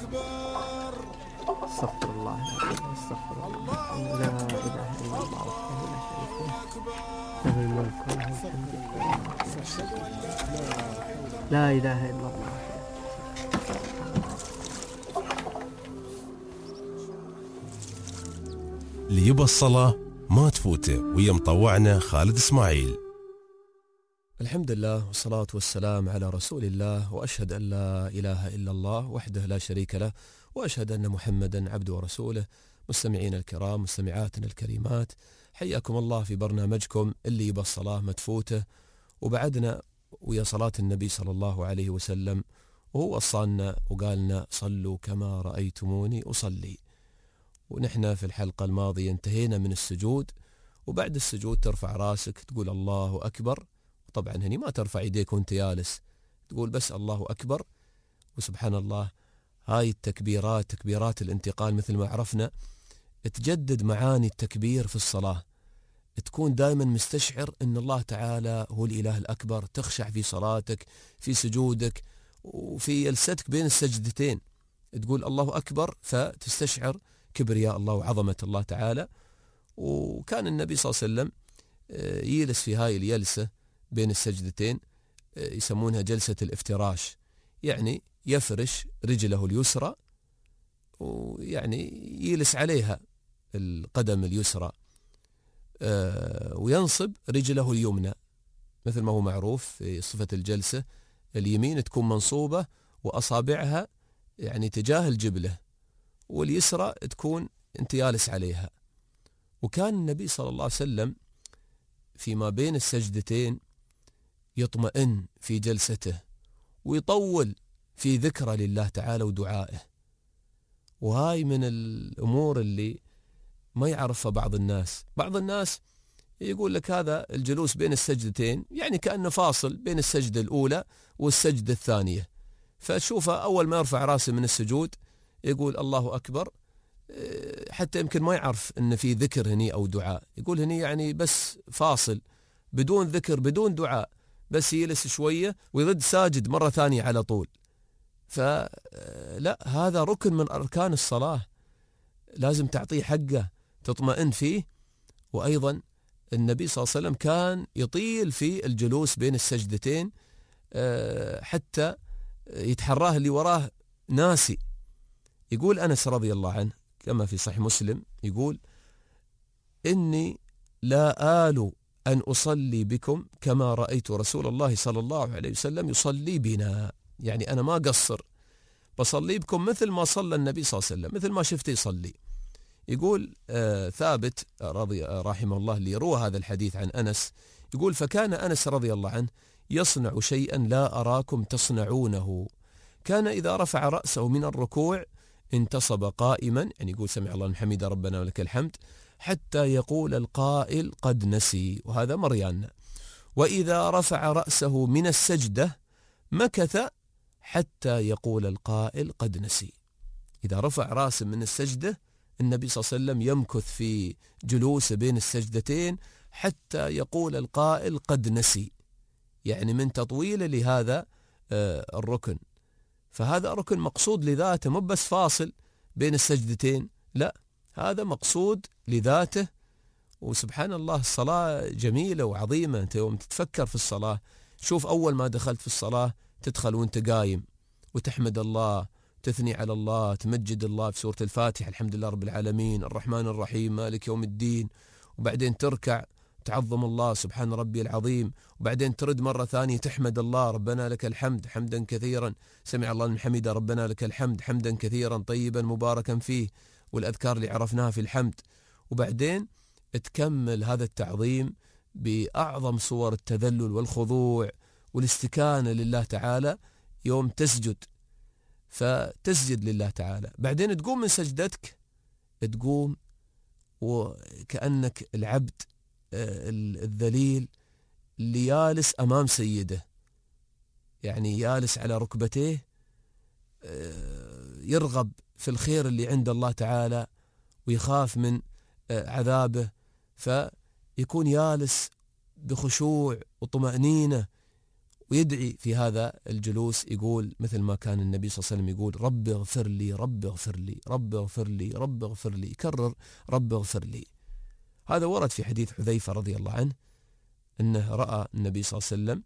استغفر الله العظيم، استغفر الله. لا إله إلا الله وحده لا شريك له، له الملك وله الحمد لا إله إلا الله. اللي يبى الصلاة ما تفوته، ويا مطوعنا خالد إسماعيل. الحمد لله والصلاة والسلام على رسول الله، وأشهد أن لا إله إلا الله وحده لا شريك له، وأشهد أن محمدا عبده ورسوله. مستمعين الكرام، مستمعاتنا الكريمات، حياكم الله في برنامجكم اللي يبى الصلاة ما تفوته. وبعدنا ويا صلاة النبي صلى الله عليه وسلم، وهو وصانا وقالنا صلوا كما رأيتموني أصلي. ونحن في الحلقة الماضية انتهينا من السجود، وبعد السجود ترفع راسك تقول الله أكبر. طبعا هني ما ترفع يديك وانت جالس، تقول بس الله أكبر. وسبحان الله، هاي التكبيرات، تكبيرات الانتقال مثل ما عرفنا، تجدد معاني التكبير في الصلاة. تكون دائما مستشعر أن الله تعالى هو الإله الأكبر، تخشع في صلاتك، في سجودك، وفي جلستك بين السجدتين تقول الله أكبر، فتستشعر كبرياء الله وعظمة الله تعالى. وكان النبي صلى الله عليه وسلم يجلس في هاي الجلسة بين السجدتين، يسمونها جلسة الافتراش، يعني يفرش رجله اليسرى ويعني يجلس عليها القدم اليسرى، وينصب رجله اليمنى مثل ما هو معروف في صفة الجلسة. اليمين تكون منصوبة وأصابعها يعني تجاه الجبلة، واليسرى تكون انت جالس عليها. وكان النبي صلى الله عليه وسلم فيما بين السجدتين يطمئن في جلسته، ويطول في ذكرى لله تعالى ودعائه. وهاي من الأمور اللي ما يعرفها بعض الناس. بعض الناس يقول لك هذا الجلوس بين السجدتين يعني كأنه فاصل بين السجدة الأولى والسجدة الثانية، فتشوفه أول ما يرفع راسه من السجود يقول الله أكبر، حتى يمكن ما يعرف أن في ذكر هني أو دعاء. يقول هني يعني بس فاصل بدون ذكر بدون دعاء، بس يجلس شوية ويرد ساجد مرة ثانية على طول. فلا، هذا ركن من أركان الصلاة، لازم تعطيه حقه، تطمئن فيه. وأيضا النبي صلى الله عليه وسلم كان يطيل في الجلوس بين السجدتين، حتى يتحراه اللي وراه ناسي. يقول أنس رضي الله عنه كما في صحيح مسلم، يقول إني لا آل أن أصلي بكم كما رأيت رسول الله صلى الله عليه وسلم يصلي بنا، يعني أنا ما قصر، بصلي بكم مثل ما صلى النبي صلى الله عليه وسلم، مثل ما شفته يصلي. يقول ثابت رحمه الله اللي يروى هذا الحديث عن أنس، يقول فكان أنس رضي الله عنه يصنع شيئا لا أراكم تصنعونه. كان إذا رفع رأسه من الركوع انتصب قائما، يعني يقول سمع الله لمن حمده ربنا ولك الحمد، حتى يقول القائل قد نسي، وهذا مريان. وإذا رفع رأسه من السجدة مكث حتى يقول القائل قد نسي. إذا رفع رأسه من السجدة النبي صلى الله عليه وسلم يمكث في جلوسه بين السجدتين حتى يقول القائل قد نسي، يعني من تطويله لهذا الركن. فهذا ركن مقصود لذاته، مو بس فاصل بين السجدتين، لا، هذا مقصود لذاته. وسبحان الله، الصلاة جميلة وعظيمة. أنت يوم تتفكر في الصلاة، شوف أول ما دخلت في الصلاة تدخل وانت قايم وتحمد الله، تثني على الله، تمجد الله في سورة الفاتحة، الحمد لله رب العالمين الرحمن الرحيم مالك يوم الدين. وبعدين تركع تعظم الله سبحان ربي العظيم، وبعدين ترد مرة ثانية تحمد الله ربنا لك الحمد حمدا كثيرا، سمع الله لمن حمده ربنا لك الحمد حمدا كثيرا طيبا مباركا فيه، والأذكار اللي عرفناها في الحمد. وبعدين تكمل هذا التعظيم بأعظم صور التذلل والخضوع والاستكانة لله تعالى يوم تسجد، فتسجد لله تعالى. بعدين تقوم من سجدتك، تقوم وكأنك العبد الذليل اللي يالس أمام سيده، يعني يالس على ركبتيه، يرغب في الخير اللي عند الله تعالى ويخاف من عذابه، فيكون يالس بخشوع وطمأنينة ويدعي في هذا الجلوس، يقول مثل ما كان النبي صلى الله عليه وسلم يقول رب اغفر لي رب اغفر لي رب اغفر لي رب اغفر لي، يكرر رب اغفر لي. هذا ورد في حديث حذيفة رضي الله عنه أنه رأى النبي صلى الله عليه وسلم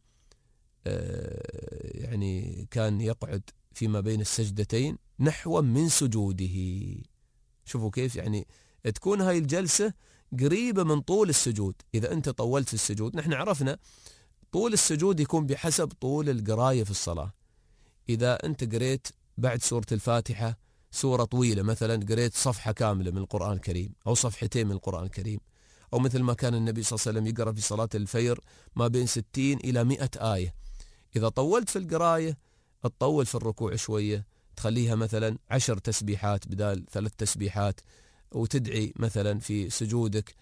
يعني كان يقعد فيما بين السجدتين نحو من سجوده. شوفوا كيف يعني تكون هاي الجلسة قريبة من طول السجود. إذا أنت طولت في السجود، نحن عرفنا طول السجود يكون بحسب طول القراية في الصلاة. إذا أنت قريت بعد سورة الفاتحة سورة طويلة، مثلا قريت صفحة كاملة من القرآن الكريم أو صفحتين من القرآن الكريم، أو مثل ما كان النبي صلى الله عليه وسلم يقرأ في صلاة الفجر ما بين 60 إلى 100 آية. إذا طولت في القراية تطول في الركوع شوية، تخليها مثلا 10 تسبيحات بدال 3 تسبيحات، وتدعي مثلا في سجودك.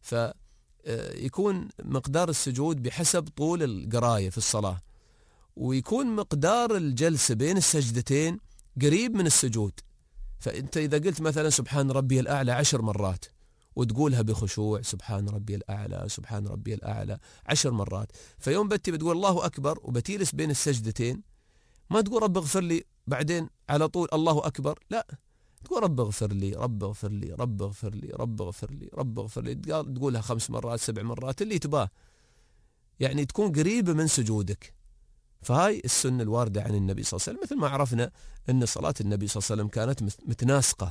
فيكون مقدار السجود بحسب طول القراية في الصلاة، ويكون مقدار الجلسة بين السجدتين قريب من السجود. فأنت إذا قلت مثلا سبحان ربي الأعلى 10 مرات وتقولها بخشوع سبحان ربي الأعلى سبحان ربي الأعلى 10 مرات، فيوم بتي بتقول الله أكبر وبتجلس بين السجدتين، ما تقول رب اغفر لي بعدين على طول الله أكبر، لا، تقول رب اغفر لي رب اغفر لي رب اغفر لي رب اغفر لي رب اغفر لي، تقولها 5 مرات 7 مرات اللي تباه، يعني تكون قريبة من سجودك. فهاي السنة الواردة عن النبي صلى الله عليه وسلم. مثل ما عرفنا أن صلاة النبي صلى الله عليه وسلم كانت متناسقة،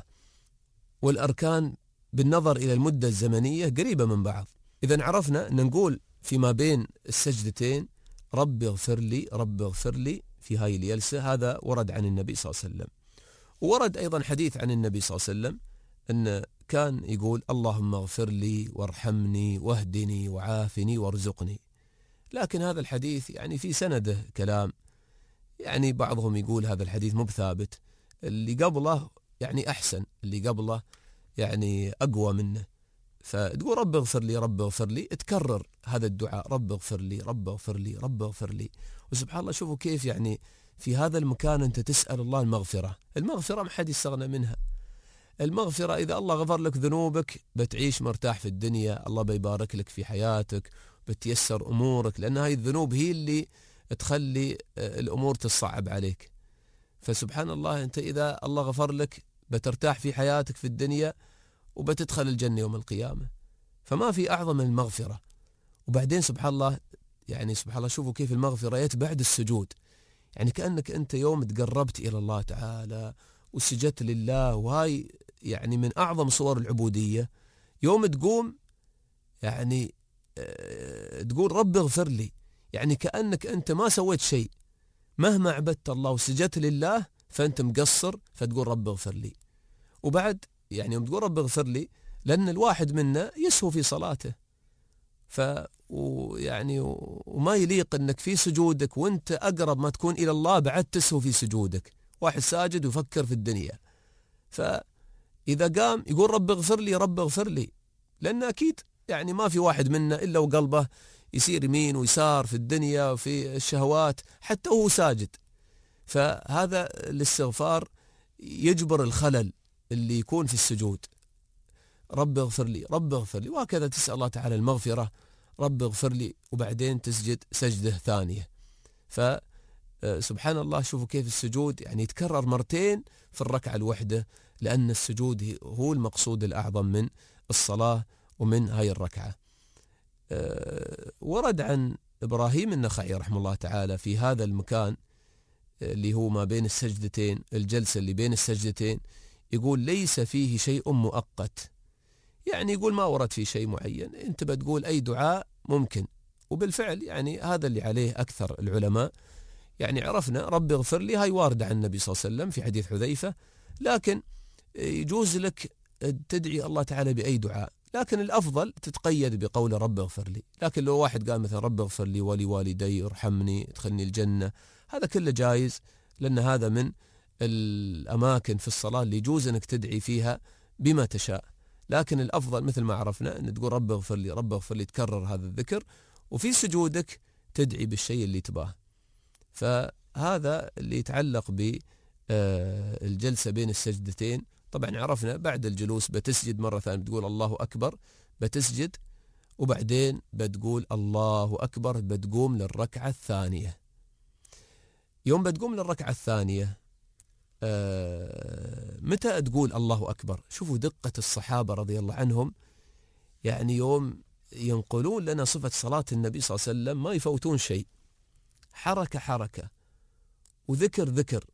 والأركان بالنظر إلى المدة الزمنية قريبة من بعض. إذا عرفنا أن نقول فيما بين السجدتين رب اغفر لي رب اغفر لي في هاي الجلسة. هذا ورد عن النبي صلى الله عليه وسلم. وورد أيضا حديث عن النبي صلى الله عليه وسلم أن كان يقول اللهم اغفر لي وارحمني واهدني وعافني وارزقني. لكن هذا الحديث يعني في سنده كلام، يعني بعضهم يقول هذا الحديث مو بثابت، اللي قبله يعني أحسن، اللي قبله يعني أقوى منه. فتقول رب اغفر لي رب اغفر لي، تكرر هذا الدعاء رب اغفر لي رب اغفر لي رب اغفر لي. وسبحان الله شوفوا كيف يعني في هذا المكان أنت تسأل الله المغفرة. المغفرة ما حد يستغنى منها. المغفرة إذا الله غفر لك ذنوبك بتعيش مرتاح في الدنيا، الله بيبارك لك في حياتك، بتيسر أمورك، لأن هاي الذنوب هي اللي تخلي الأمور تصعب عليك. فسبحان الله أنت إذا الله غفر لك بترتاح في حياتك في الدنيا وبتدخل الجنة يوم القيامة. فما في أعظم من المغفرة. وبعدين سبحان الله يعني سبحان الله شوفوا كيف المغفرة يأتي بعد السجود، يعني كأنك أنت يوم تقربت إلى الله تعالى وسجدت لله، وهاي يعني من أعظم صور العبودية. يوم تقوم يعني تقول رب اغفر لي، يعني كأنك أنت ما سويت شيء، مهما عبدت الله وسجدت لله فأنت مقصر، فتقول رب اغفر لي. وبعد يعني يوم تقول رب اغفر لي، لأن الواحد منا يسهو في صلاته، ويعني وما يليق أنك في سجودك وأنت أقرب ما تكون إلى الله بعد تسهو في سجودك. واحد ساجد ويفكر في الدنيا، فإذا قام يقول رب اغفر لي رب اغفر لي، لأن أكيد يعني ما في واحد منا إلا وقلبه يصير يمين ويسار في الدنيا وفي الشهوات حتى وهو ساجد. فهذا الاستغفار يجبر الخلل اللي يكون في السجود، رب اغفر لي رب اغفر لي، وهكذا تسأل الله تعالى المغفرة رب اغفر لي، وبعدين تسجد سجدة ثانية. فسبحان الله شوفوا كيف السجود يعني يتكرر مرتين في الركعة الوحدة، لأن السجود هو المقصود الأعظم من الصلاة ومن هاي الركعة. ورد عن إبراهيم النخعي رحمه الله تعالى في هذا المكان اللي هو ما بين السجدتين، الجلسة اللي بين السجدتين، يقول ليس فيه شيء مؤقت، يعني يقول ما ورد فيه شيء معين، انت بتقول أي دعاء ممكن. وبالفعل يعني هذا اللي عليه أكثر العلماء. يعني عرفنا رب اغفر لي هاي واردة عن النبي صلى الله عليه وسلم في حديث حذيفة، لكن يجوز لك تدعي الله تعالى بأي دعاء، لكن الأفضل تتقيد بقول رب اغفر لي. لكن لو واحد قال مثلا رب اغفر لي ولوالدي ارحمني ادخلني الجنة، هذا كله جايز، لأن هذا من الأماكن في الصلاة اللي يجوز أنك تدعي فيها بما تشاء. لكن الأفضل مثل ما عرفنا أن تقول رب اغفر لي رب اغفر لي، تكرر هذا الذكر، وفي سجودك تدعي بالشيء اللي تباه. فهذا اللي يتعلق بالجلسة بين السجدتين. طبعا عرفنا بعد الجلوس بتسجد مرة ثانية، بتقول الله أكبر، بتسجد، وبعدين بتقول الله أكبر، بتقوم للركعة الثانية. يوم بتقوم للركعة الثانية متى تقول الله أكبر؟ شوفوا دقة الصحابة رضي الله عنهم، يعني يوم ينقلون لنا صفة صلاة النبي صلى الله عليه وسلم ما يفوتون شيء، حركة حركة وذكر ذكر.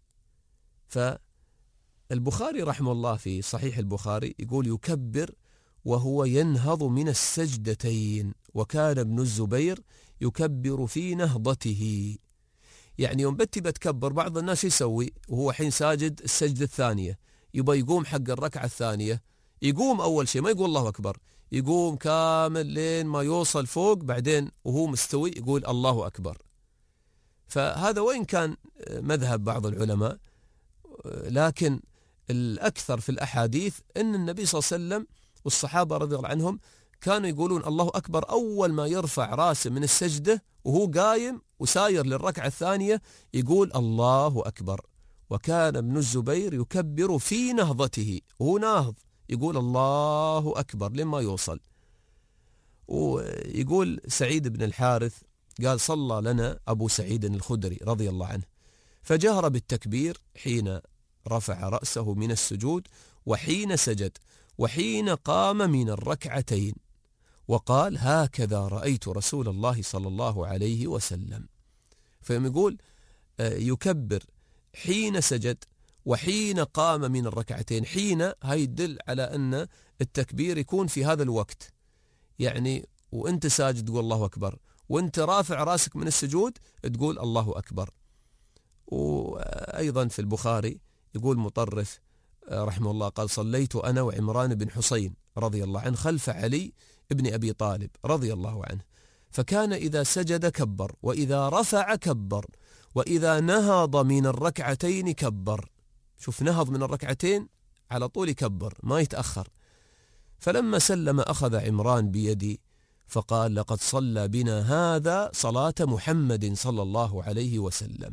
فالبخاري رحمه الله في صحيح البخاري يقول يكبر وهو ينهض من السجدتين، وكان ابن الزبير يكبر في نهضته. يعني يوم بتكبر، بعض الناس يسوي وهو حين ساجد السجدة الثانية يبقى يقوم حق الركعة الثانية، يقوم أول شيء ما يقول الله أكبر، يقوم كامل لين ما يوصل فوق، بعدين وهو مستوي يقول الله أكبر. فهذا وإن كان مذهب بعض العلماء، لكن الأكثر في الأحاديث أن النبي صلى الله عليه وسلم والصحابة رضي الله عنهم كانوا يقولون الله أكبر أول ما يرفع راسه من السجدة، وهو قايم وساير للركعة الثانية يقول الله أكبر. وكان ابن الزبير يكبر في نهضته، وهو ناهض يقول الله أكبر لما يوصل. ويقول سعيد بن الحارث قال صلى لنا أبو سعيد الخدري رضي الله عنه، فجهر بالتكبير حين رفع رأسه من السجود وحين سجد وحين قام من الركعتين، وقال هكذا رأيت رسول الله صلى الله عليه وسلم. فيوم يقول يكبر حين سجد وحين قام من الركعتين، حين هاي يدل على أن التكبير يكون في هذا الوقت، يعني وانت ساجد تقول الله أكبر، وانت رافع راسك من السجود تقول الله أكبر. وأيضا في البخاري يقول مطرف رحمه الله قال صليت أنا وعمران بن حسين رضي الله عنه خلف علي ابن أبي طالب رضي الله عنه، فكان إذا سجد كبر، وإذا رفع كبر، وإذا نهض من الركعتين كبر. شوف نهض من الركعتين على طول يكبر ما يتأخر. فلما سلم أخذ عمران بيدي فقال لقد صلى بنا هذا صلاة محمد صلى الله عليه وسلم.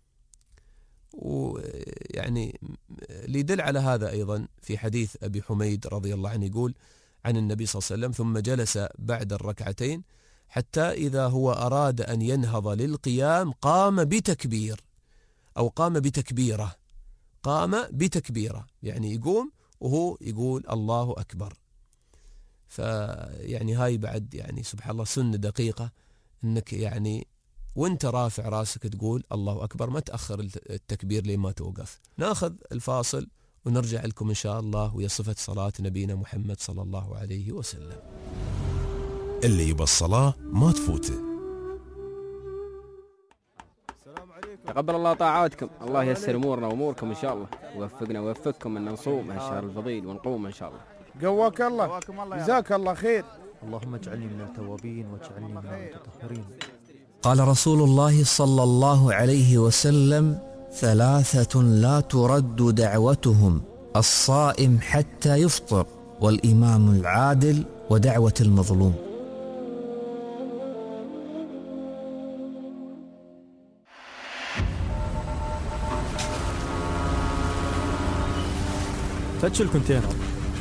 ويعني ليدل على هذا أيضا في حديث أبي حميد رضي الله عنه يقول عن النبي صلى الله عليه وسلم ثم جلس بعد الركعتين حتى إذا هو أراد أن ينهض للقيام قام بتكبير أو قام بتكبيرة، قام بتكبيرة يعني يقوم وهو يقول الله أكبر. فيعني هاي بعد يعني سبحان الله سنة دقيقة أنك يعني وانت رافع راسك تقول الله أكبر، ما تأخر التكبير لما توقف. ناخذ الفاصل ونرجع لكم إن شاء الله وهي صفة صلاة نبينا محمد صلى الله عليه وسلم. اللي يبى الصلاة ما تفوته. تقبل الله طاعاتكم، الله ييسر أمورنا وأموركم إن شاء الله، ووفقنا ووفقكم أن نصوم هالشهر الفضيل ونقوم إن شاء الله. قواك الله، جزاك الله خير. اللهم اجعلني من التوابين واجعلني من المتطهرين. قال رسول الله صلى الله عليه وسلم: ثلاثة لا ترد دعوتهم: الصائم حتى يفطر، والإمام العادل، ودعوة المظلوم. فتش الكونتينر.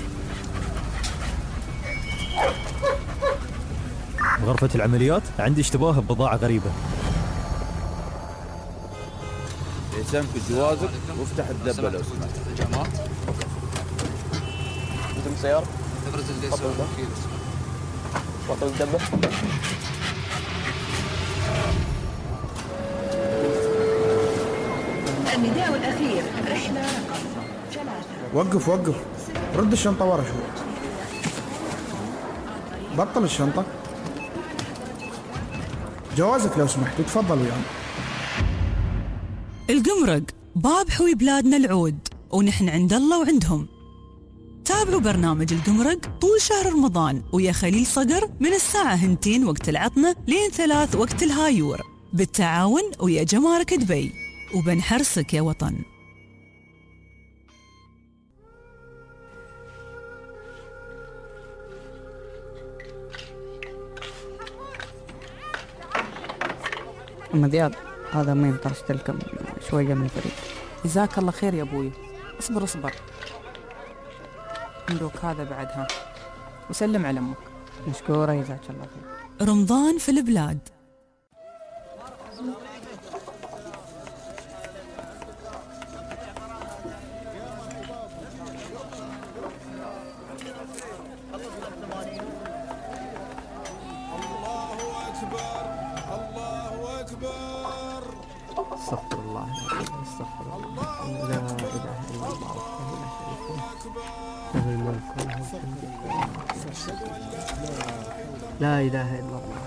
غرفة العمليات عندي اشتباه ببضاعة غريبة. اسمك جوازك وافتح الدبة لو سمحت. جماعة عندكم سيارة؟ ابرز الليس والوكيل. بطل الدبة. النداء الأخير رحلة رقم 3. وقف رد الشنطة ورا شوي. بطل الشنطة. جوازك لو سمحت وتفضل ويانا. القمرق باب حوي بلادنا العود، ونحن عند الله وعندهم. تابعوا برنامج القمرق طول شهر رمضان ويا خليل صقر من الساعة 2 وقت العطنة لين 3 وقت الهايور، بالتعاون ويا جمارك دبي، وبنحرسك يا وطن. أم زياد، هذا مين طرشت لكم شوية من الفريق. جزاك الله خير يا أبوي. اصبر عندك هذا بعدها، وسلم على أمك. مشكورة، جزاك الله خير. رمضان في البلاد. استغفر الله العظيم، استغفر الله. لا إله إلا الله وحده لا شريك له، له الملك وله الحمد. لا إله إلا الله.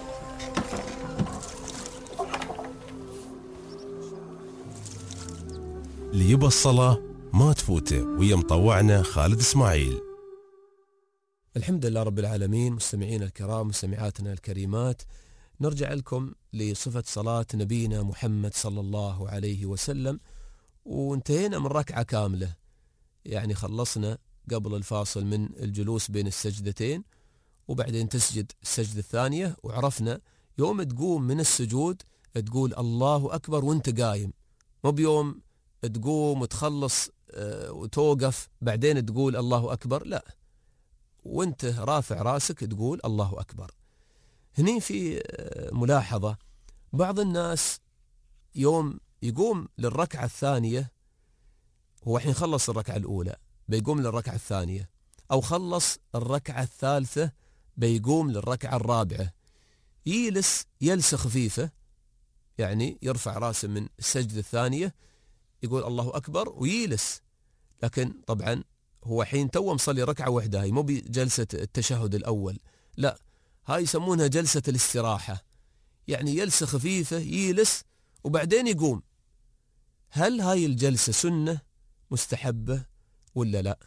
اللي يبى الصلاة ما تفوته، ويا مطوعنا خالد إسماعيل. الحمد لله رب العالمين. مستمعين الكرام، مستمعاتنا الكريمات، نرجع لكم لصفة صلاة نبينا محمد صلى الله عليه وسلم، وانتهينا من ركعة كاملة، يعني خلصنا قبل الفاصل من الجلوس بين السجدتين، وبعدين تسجد السجدة الثانية، وعرفنا يوم تقوم من السجود تقول الله أكبر وانت قايم، مو بيوم تقوم وتخلص وتوقف بعدين تقول الله أكبر، لا، وانت رافع راسك تقول الله أكبر. هني في ملاحظة، بعض الناس يوم يقوم للركعة الثانية، هو حين خلص الركعة الأولى بيقوم للركعة الثانية، أو خلص الركعة الثالثة بيقوم للركعة الرابعة، يجلس جلسة خفيفة، يعني يرفع راسه من السجدة الثانية يقول الله أكبر ويجلس، لكن طبعا هو حين تو مصلي ركعة واحدة، هاي مو بجلسة التشهد الأول، لا، هاي يسمونها جلسة الاستراحة، يعني جلسة خفيفة يجلس وبعدين يقوم. هل هاي الجلسة سنة مستحبة ولا لا؟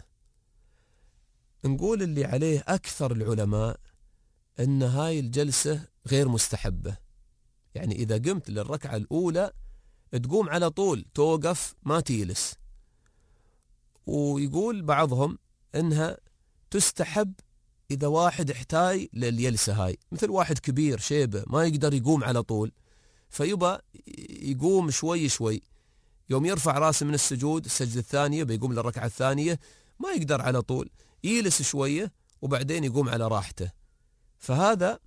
نقول اللي عليه أكثر العلماء أن هاي الجلسة غير مستحبة، يعني إذا قمت للركعة الأولى تقوم على طول، توقف ما تجلس. ويقول بعضهم أنها تستحب إذا واحد احتاج للجلسة هاي، مثل واحد كبير شيبة ما يقدر يقوم على طول، فيبقى يقوم شوي شوي، يوم يرفع راسه من السجود السجدة الثانية بيقوم للركعة الثانية، ما يقدر على طول، يجلس شوية وبعدين يقوم على راحته. فهذا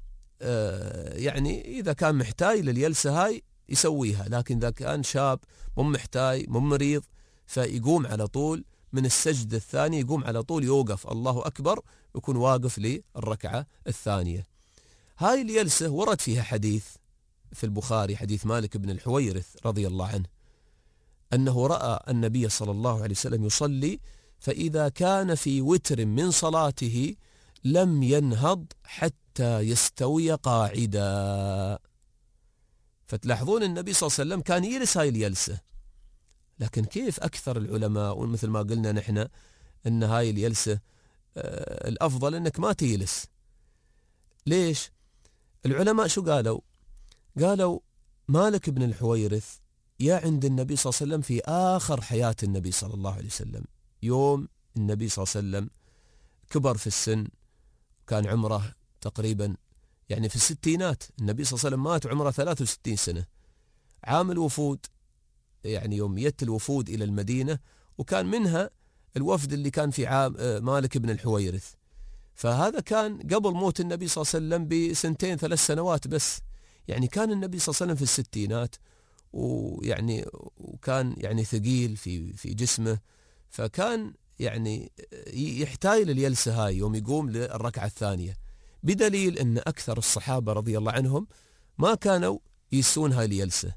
يعني إذا كان محتاج للجلسة هاي يسويها، لكن إذا كان شاب مو محتاج مو مريض فيقوم على طول من السجدة الثانية، يقوم على طول يوقف الله أكبر، يكون واقف للركعة الثانية. هاي الجلسة ورد فيها حديث في البخاري، حديث مالك بن الحويرث رضي الله عنه، أنه رأى النبي صلى الله عليه وسلم يصلي، فإذا كان في وتر من صلاته لم ينهض حتى يستوي قاعدا. فتلاحظون النبي صلى الله عليه وسلم كان يجلس هاي الجلسة، لكن كيف أكثر العلماء، ومثل ما قلنا نحن أن هاي الجلسة الأفضل أنك ما تجلس. ليش؟ العلماء شو قالوا؟ قالوا مالك بن الحويرث يا عند النبي صلى الله عليه وسلم في آخر حياة النبي صلى الله عليه وسلم، يوم النبي صلى الله عليه وسلم كبر في السن، كان عمره تقريبا يعني في الستينات، النبي صلى الله عليه وسلم مات عمره 63 سنة، عام الوفود، يعني يوم يت الوفود إلى المدينة، وكان منها الوفد اللي كان في عام مالك بن الحويرث، فهذا كان قبل موت النبي صلى الله عليه وسلم بسنتين 3 سنوات بس، يعني كان النبي صلى الله عليه وسلم في الستينات، ويعني وكان يعني ثقيل في جسمه، فكان يعني يحتاج للجلسة هاي يوم يقوم للركعة الثانية، بدليل أن أكثر الصحابة رضي الله عنهم ما كانوا يسون هاي الجلسة،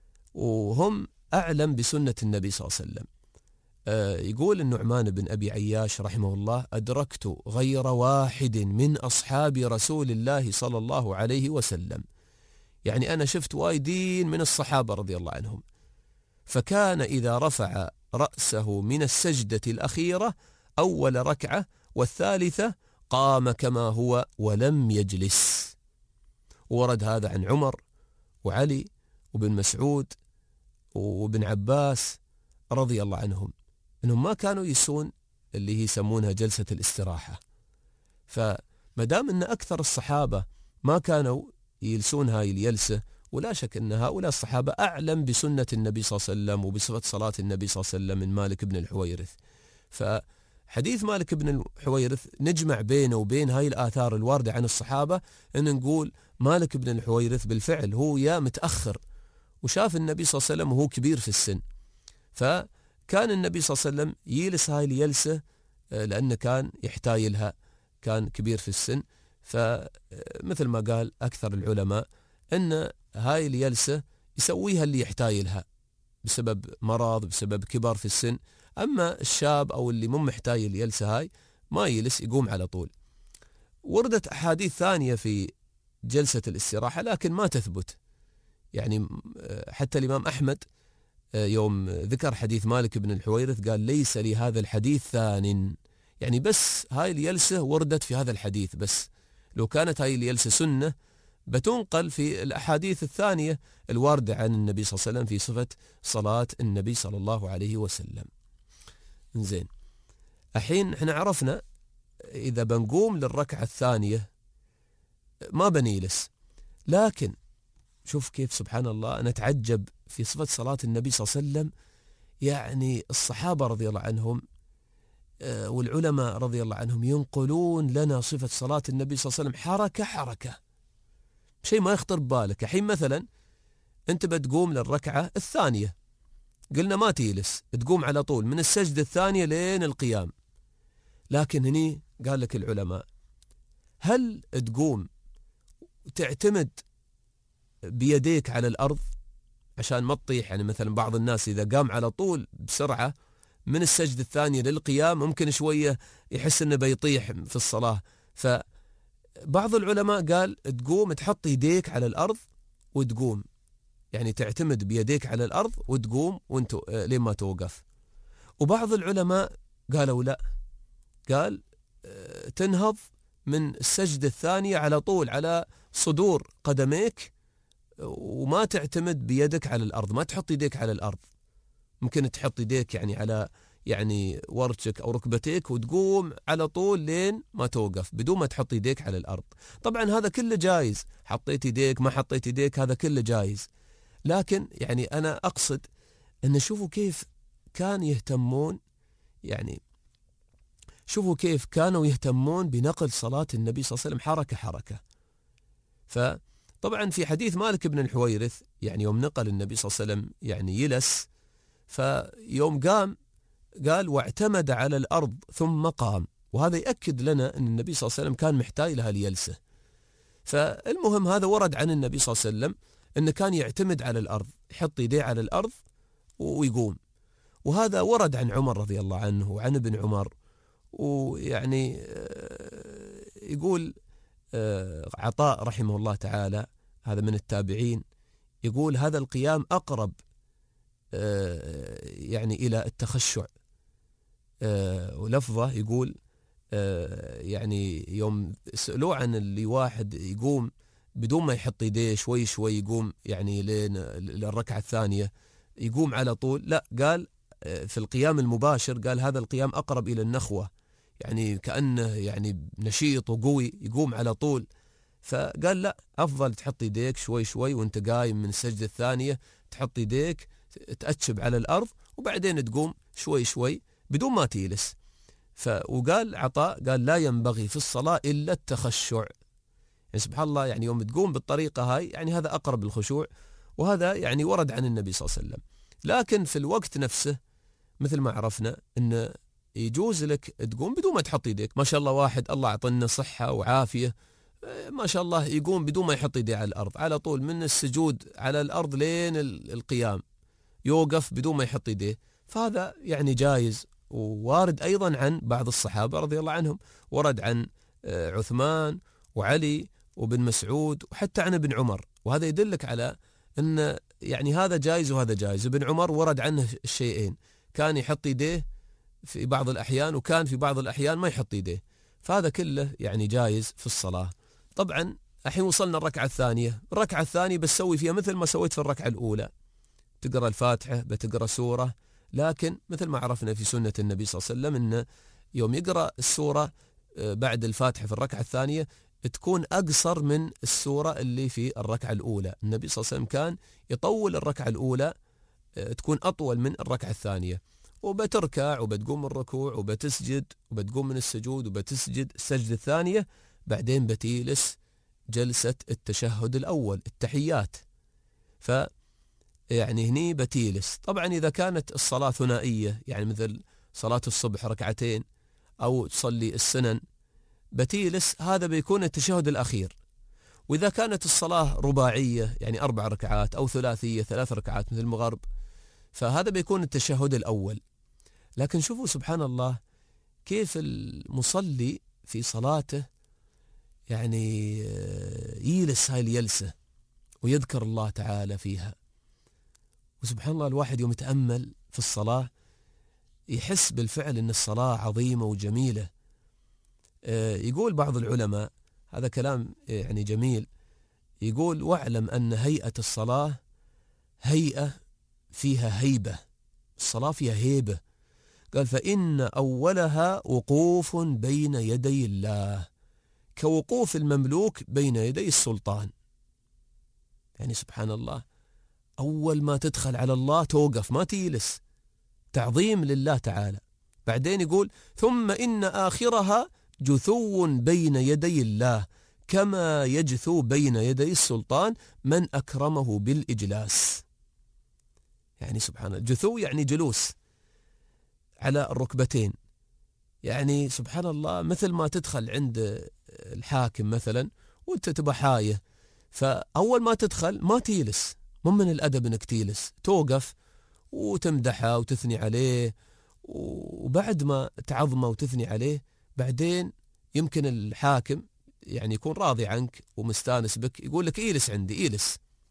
وهم أعلم بسنة النبي صلى الله عليه وسلم. يقول النعمان بن أبي عياش رحمه الله: أدركت غير واحد من أصحاب رسول الله صلى الله عليه وسلم، يعني أنا شفت وايدين من الصحابة رضي الله عنهم، فكان إذا رفع رأسه من السجدة الأخيرة أول ركعة والثالثة قام كما هو ولم يجلس. ورد هذا عن عمر وعلي وبن مسعود وابن عباس رضي الله عنهم، أنهم ما كانوا يسون اللي هي يسمونها جلسة الاستراحة. فمدام أن أكثر الصحابة ما كانوا يلسون هاي الجلسة، ولا شك أن هؤلاء الصحابة أعلم بسنة النبي صلى الله عليه وسلم وبصفة صلاة النبي صلى الله عليه وسلم من مالك بن الحويرث. فحديث مالك بن الحويرث نجمع بينه وبين هاي الآثار الواردة عن الصحابة، أن نقول مالك بن الحويرث بالفعل هو يا متأخر وشاف النبي صلى الله عليه وسلم وهو كبير في السن، فكان النبي صلى الله عليه وسلم يجلس هاي الجلسة لأنه كان يحتاج لها، كان كبير في السن، فمثل ما قال أكثر العلماء أن هاي الجلسة يسويها اللي يحتاج لها بسبب مرض، بسبب كبر في السن. أما الشاب أو اللي مو محتاج الجلسة هاي ما يجلس، يقوم على طول. وردت أحاديث ثانية في جلسة الاستراحة لكن ما تثبت. يعني حتى الإمام أحمد يوم ذكر حديث مالك بن الحويرث قال ليس لي هذا الحديث ثان، يعني بس هاي الجلسة وردت في هذا الحديث بس. لو كانت هاي الجلسة سنة بتنقل في الأحاديث الثانية الواردة عن النبي صلى الله عليه وسلم في صفة صلاة النبي صلى الله عليه وسلم. زين، الحين احنا عرفنا إذا بنقوم للركعة الثانية ما بنيلس، لكن شوف كيف سبحان الله نتعجب في صفة صلاة النبي صلى الله عليه وسلم. يعني الصحابة رضي الله عنهم والعلماء رضي الله عنهم ينقلون لنا صفة صلاة النبي صلى الله عليه وسلم حركة حركة، شيء ما يخطر ببالك. الحين مثلا أنت بتقوم للركعة الثانية، قلنا ما تيلس، تقوم على طول من السجدة الثانية لين القيام. لكن هني قال لك العلماء هل تقوم تعتمد بيديك على الأرض عشان ما تطيح؟ يعني مثلا بعض الناس إذا قام على طول بسرعة من السجدة الثانية للقيام ممكن شوية يحس إنه بيطيح في الصلاة. فبعض العلماء قال تقوم تحط يديك على الأرض وتقوم، يعني تعتمد بيديك على الأرض وتقوم وانت لين ما توقف. وبعض العلماء قالوا لا، قال تنهض من السجدة الثانية على طول على صدور قدميك وما تعتمد بيدك على الأرض، ما تحط يديك على الأرض. ممكن تحط يديك يعني على يعني ورشك أو ركبتيك وتقوم على طول لين ما توقف بدون ما تحط يديك على الأرض. طبعا هذا كله جايز، حطيت يديك ما حطيت يديك هذا كله جايز. لكن يعني أنا أقصد أن شوفوا كيف كان يهتمون، يعني شوفوا كيف كانوا يهتمون بنقل صلاة النبي صلى الله عليه وسلم حركة حركة. فطبعا في حديث مالك بن الحويرث يعني يوم نقل النبي صلى الله عليه وسلم يعني يلس، فيوم قام قال واعتمد على الأرض ثم قام، وهذا يأكد لنا أن النبي صلى الله عليه وسلم كان محتاج لها اليلسة. فالمهم هذا ورد عن النبي صلى الله عليه وسلم أنه كان يعتمد على الأرض، يحط يديه على الأرض ويقوم. وهذا ورد عن عمر رضي الله عنه وعن ابن عمر. ويعني يقول عطاء رحمه الله تعالى هذا من التابعين، يقول هذا القيام أقرب يعني إلى التخشع. ولفظه يقول يعني يوم سألوه عن اللي واحد يقوم بدون ما يحط يديه شوي شوي يقوم يعني للركعة الثانية يقوم على طول، لا قال في القيام المباشر قال هذا القيام أقرب إلى النخوة، يعني كأنه يعني نشيط وقوي يقوم على طول. فقال لا، أفضل تحط يديك شوي شوي وانت قايم من السجدة الثانية، تحط يديك تأتشب على الأرض وبعدين تقوم شوي شوي بدون ما تيلس. وقال عطاء قال لا ينبغي في الصلاة إلا التخشع. يعني سبحان الله، يعني يوم تقوم بالطريقة هاي يعني هذا أقرب الخشوع، وهذا يعني ورد عن النبي صلى الله عليه وسلم. لكن في الوقت نفسه مثل ما عرفنا أن يجوز لك تقوم بدون ما تحط يديك. ما شاء الله واحد الله أعطنا صحة وعافية ما شاء الله يقوم بدون ما يحط يديه على الأرض، على طول من السجود على الأرض لين القيام يوقف بدون ما يحط يديه، فهذا يعني جايز. ووارد أيضا عن بعض الصحابة رضي الله عنهم، ورد عن عثمان وعلي وابن مسعود وحتى عن ابن عمر، وهذا يدلك على أن يعني هذا جايز وهذا جايز. ابن عمر ورد عنه الشيئين، كان يحط يديه في بعض الأحيان وكان في بعض الأحيان ما يحط يديه، فهذا كله يعني جايز في الصلاة. طبعا الحين وصلنا الركعة الثانية. الركعة الثانية بتسوي فيها مثل ما سويت في الركعة الأولى، تقرأ الفاتحة، بتقرأ سورة، لكن مثل ما عرفنا في سنة النبي صلى الله عليه وسلم أن يوم يقرأ السورة بعد الفاتحة في الركعة الثانية تكون أقصر من السورة اللي في الركعة الأولى. النبي صلى الله عليه وسلم كان يطول الركعة الأولى تكون أطول من الركعة الثانية، وبتركع وبتقوم من الركوع وبتسجد وبتقوم من السجود وبتسجد السجدة الثانية، بعدين بتيلس جلسة التشهد الأول التحيات. يعني هني بتيلس. طبعا إذا كانت الصلاة ثنائية يعني مثل صلاة الصبح ركعتين أو تصلي السنن بتيلس هذا بيكون التشهد الأخير. وإذا كانت الصلاة رباعية يعني 4 ركعات أو ثلاثية 3 ركعات مثل المغرب فهذا بيكون التشهد الأول. لكن شوفوا سبحان الله كيف المصلي في صلاته يعني يجلس هاي الجلسة ويذكر الله تعالى فيها. وسبحان الله الواحد يوم يتأمل في الصلاة يحس بالفعل أن الصلاة عظيمة وجميلة. يقول بعض العلماء هذا كلام يعني جميل، يقول واعلم أن هيئة الصلاة هيئة فيها هيبة، الصلاة فيها هيبة. قال فإن أولها وقوف بين يدي الله كوقوف المملوك بين يدي السلطان. يعني سبحان الله أول ما تدخل على الله توقف ما تجلس، تعظيم لله تعالى. بعدين يقول ثم إن آخرها جثو بين يدي الله كما يجثو بين يدي السلطان من أكرمه بالإجلاس. يعني سبحان الله جثو يعني جلوس على الركبتين. يعني سبحان الله مثل ما تدخل عند الحاكم مثلا وانت تبقى حاية، فأول ما تدخل ما تيلس، مو من الأدب انك تيلس، توقف وتمدحه وتثني عليه، وبعد ما تعظمه وتثني عليه بعدين يمكن الحاكم يعني يكون راضي عنك ومستانس بك يقول لك ايلس عندي ايلس.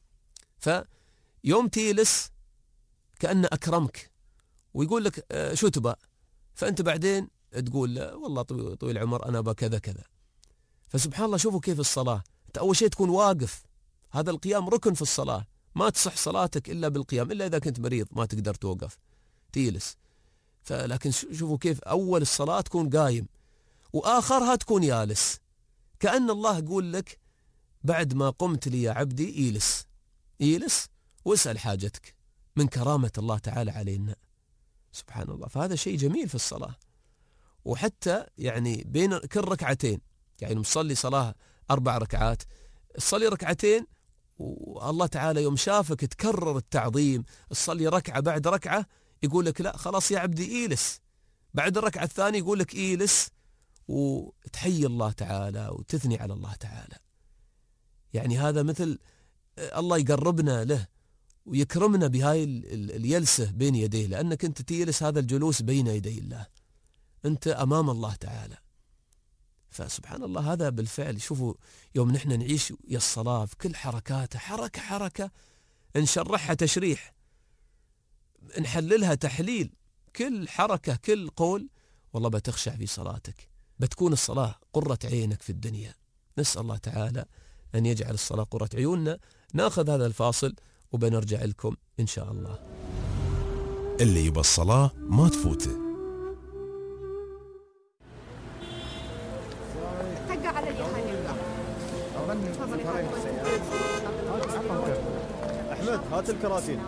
فيوم تيلس كأنه أكرمك ويقول لك شو تبى، فأنت بعدين تقول لا والله طويل العمر أنا بكذا كذا. فسبحان الله شوفوا كيف الصلاة، أنت أول شيء تكون واقف، هذا القيام ركن في الصلاة، ما تصح صلاتك إلا بالقيام إلا إذا كنت مريض ما تقدر توقف تيلس. فلكن شوفوا كيف أول الصلاة تكون قايم وآخرها تكون يالس، كأن الله يقول لك بعد ما قمت لي يا عبدي إيلس واسأل حاجتك من كرامة الله تعالى علينا. سبحان الله. فهذا شيء جميل في الصلاة. وحتى يعني بين كل ركعتين يعني مصلي صلاة 4 ركعات، تصلي ركعتين والله تعالى يوم شافك تكرر التعظيم، تصلي ركعة بعد ركعة يقول لك لا خلاص يا عبدي إيلس، بعد الركعة الثانية يقول لك إيلس وتحيي الله تعالى وتثني على الله تعالى. يعني هذا مثل الله يقربنا له ويكرمنا بهاي اليلسة بين يديه، لأنك أنت تجلس هذا الجلوس بين يدي الله، أنت أمام الله تعالى. فسبحان الله هذا بالفعل. شوفوا يوم نحن نعيش يا الصلاة في كل حركاتها حركة نشرحها تشريح، نحللها تحليل، كل حركة كل قول والله بتخشع في صلاتك، بتكون الصلاة قرة عينك في الدنيا. نسأل الله تعالى أن يجعل الصلاة قرة عيوننا. ناخذ هذا الفاصل وبنرجع لكم إن شاء الله. اللي يبى الصلاة ما تفوته. أحمد هات الكراسي.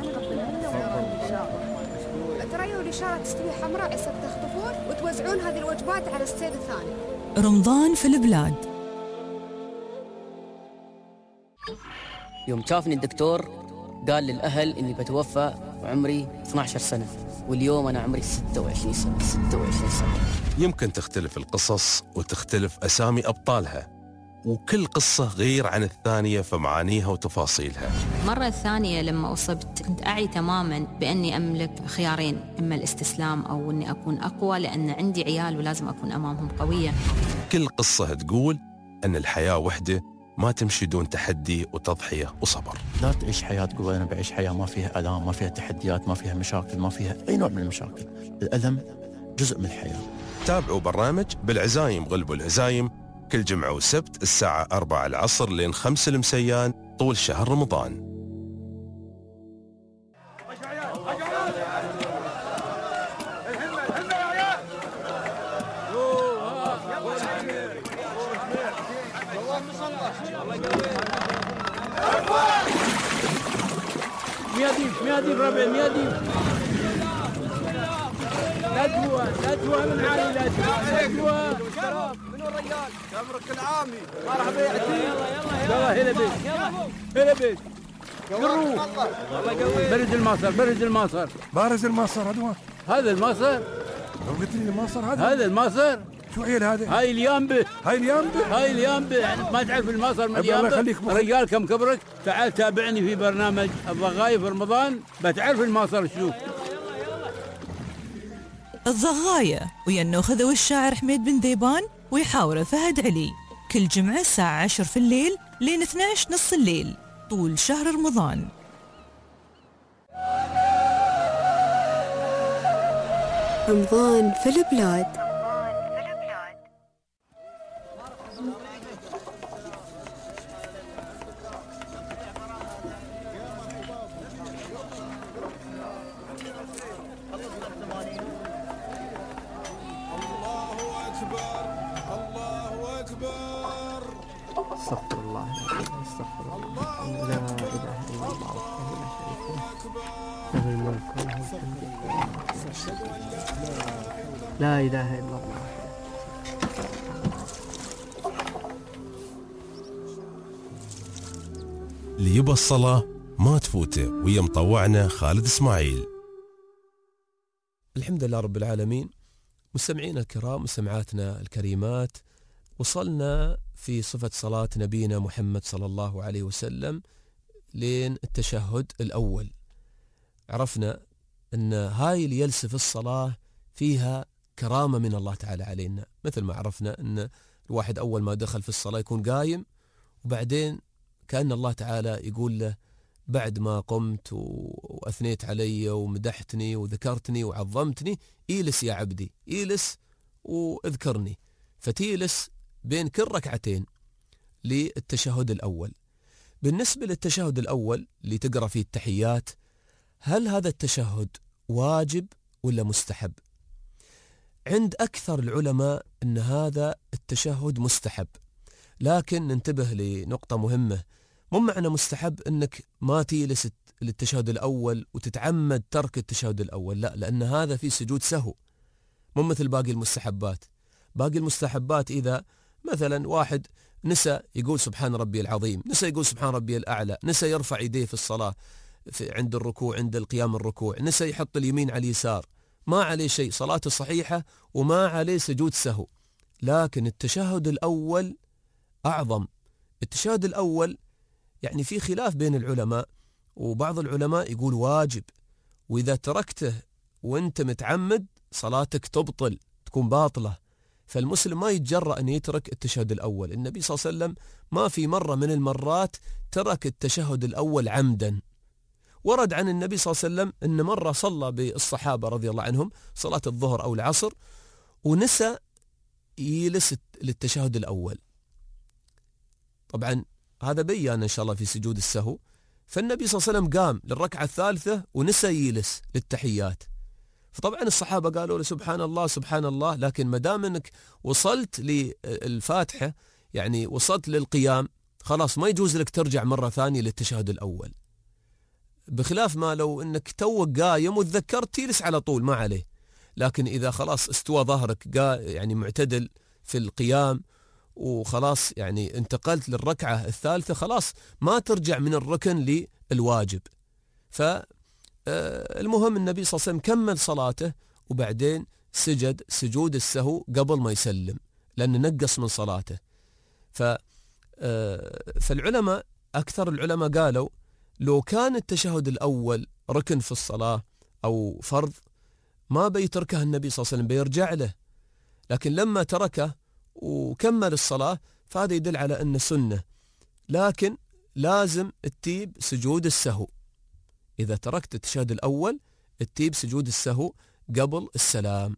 تريوا الإشارة تستوي حمراء عسى تخطفون وتوزعون هذه الوجبات على الصيد الثاني. رمضان في البلاد. يوم شافني الدكتور قال للأهل إني بتوفى وعمري 12 سنة، واليوم أنا عمري 26 سنة. 26 سنة. يمكن تختلف القصص وتختلف أسامي أبطالها، وكل قصة غير عن الثانية في معانيها وتفاصيلها. المرة الثانية لما أصبت كنت أعي تماماً بأني أملك خيارين، إما الاستسلام أو أني أكون أقوى لأن عندي عيال ولازم أكون أمامهم قوية. كل قصة تقول أن الحياة وحدة ما تمشي دون تحدي وتضحية وصبر. لا تعيش حياة تقول أنا بعيش حياة ما فيها ألام، ما فيها تحديات، ما فيها مشاكل، ما فيها أي نوع من المشاكل. الألم جزء من الحياة. تابعوا برنامج بالعزايم غلبوا الهزايم كل جمعة وسبت الساعة 4 العصر لين 5 المسيان طول شهر رمضان. ميادين ربع ميادين. لا تجوع من عالي، لا تجوع. منو الرجال؟ عمرك العامي. مرحبا يا عتيق. يلا هلا بيت. برز الماصر. بارز الماصر عدوان. هذا الماصر. لو قلت لي الماصر هذا الماصر. شو عيل هذا؟ هاي اليامبه. هاي اليامبه يعني ما تعرف المصر من اليامبه. الله يخليك رجال كم كبرك، تعال تابعني في برنامج الضغاية في رمضان بتعرف المصر شنو. الضغاية ويا النوخذة والشاعر حميد بن ذيبان ويحاوره فهد علي كل جمعة الساعة 10 في الليل لين 12 نص الليل طول شهر رمضان. رمضان في البلاد. استغفر الله استغفر الله لا اله الا الله وحده لا شريك له له الملك وله الحمد لا اله الا الله. اللي يبى الصلاة ما تفوته ويا مطوعنا خالد اسماعيل. الحمد لله رب العالمين. مستمعينا الكرام مستمعاتنا الكريمات، وصلنا في صفة صلاة نبينا محمد صلى الله عليه وسلم لين التشهد الأول. عرفنا أن هاي الجلسة في الصلاة فيها كرامة من الله تعالى علينا، مثل ما عرفنا أن الواحد أول ما دخل في الصلاة يكون قايم، وبعدين كأن الله تعالى يقول له بعد ما قمت وأثنيت علي ومدحتني وذكرتني وعظمتني، إيلس يا عبدي، إيلس واذكرني. فتيلس بين كل ركعتين للتشهد الأول. بالنسبة للتشهد الأول اللي تقرأ فيه التحيات، هل هذا التشهد واجب ولا مستحب؟ عند أكثر العلماء أن هذا التشهد مستحب، لكن ننتبه لنقطة مهمة. مو معنى مستحب أنك ما تيلس للتشهد الأول وتتعمد ترك التشهد الأول، لا، لأن هذا في سجود سهو، مو مثل باقي المستحبات. باقي المستحبات إذا مثلا واحد نسى يقول سبحان ربي العظيم، نسى يقول سبحان ربي الأعلى، نسى يرفع يديه في الصلاة عند الركوع، عند القيام الركوع، نسى يحط اليمين على اليسار، ما عليه شيء، صلاته صحيحة وما عليه سجود سهو. لكن التشهد الأول أعظم. التشهد الأول يعني في خلاف بين العلماء، وبعض العلماء يقول واجب، وإذا تركته وانت متعمد صلاتك تبطل، تكون باطلة. فالمسلم ما يتجرأ أن يترك التشهد الأول. النبي صلى الله عليه وسلم ما في مرة من المرات ترك التشهد الأول عمدا. ورد عن النبي صلى الله عليه وسلم أن مرة صلى بالصحابة رضي الله عنهم صلاة الظهر أو العصر ونسى يجلس للتشهد الأول. طبعا هذا بيان إن شاء الله في سجود السهو. فالنبي صلى الله عليه وسلم قام للركعة الثالثة ونسى يجلس للتحيات. فطبعا الصحابة قالوا له سبحان الله سبحان الله، لكن ما دام انك وصلت للفاتحة، يعني وصلت للقيام، خلاص ما يجوز لك ترجع مرة ثانية للتشهد الأول. بخلاف ما لو انك توك قايم وتذكرت تجلس على طول ما عليه. لكن إذا خلاص استوى ظهرك يعني معتدل في القيام وخلاص يعني انتقلت للركعة الثالثة، خلاص ما ترجع من الركن للواجب. المهم النبي صلى الله عليه وسلم كمل صلاته وبعدين سجد سجود السهو قبل ما يسلم، لأنه نقص من صلاته. فالعلماء أكثر العلماء قالوا لو كان التشهد الأول ركن في الصلاة أو فرض ما بيتركه النبي صلى الله عليه وسلم، بيرجع له. لكن لما تركه وكمل الصلاة فهذا يدل على أنه سنة، لكن لازم تتيب سجود السهو. إذا تركت التشهد الأول تتيب سجود السهو قبل السلام.